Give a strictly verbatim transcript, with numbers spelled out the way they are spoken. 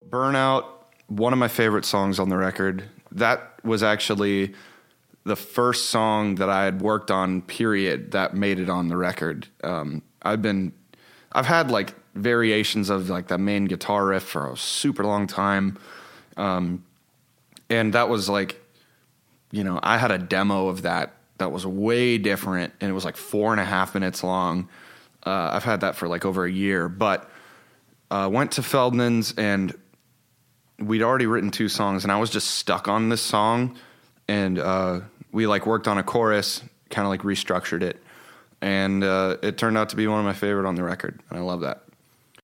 Burnout, one of my favorite songs on the record. That was actually the first song that I had worked on, period, that made it on the record. Um, I've been, I've had like variations of like the main guitar riff for a super long time. Um, and that was like, you know, I had a demo of that that was way different, and it was like four and a half minutes long. Uh, I've had that for like over a year, but uh, went to Feldman's, and we'd already written two songs, and I was just stuck on this song, and uh, we like worked on a chorus, kind of like restructured it, and uh, it turned out to be one of my favorite on the record, and I love that.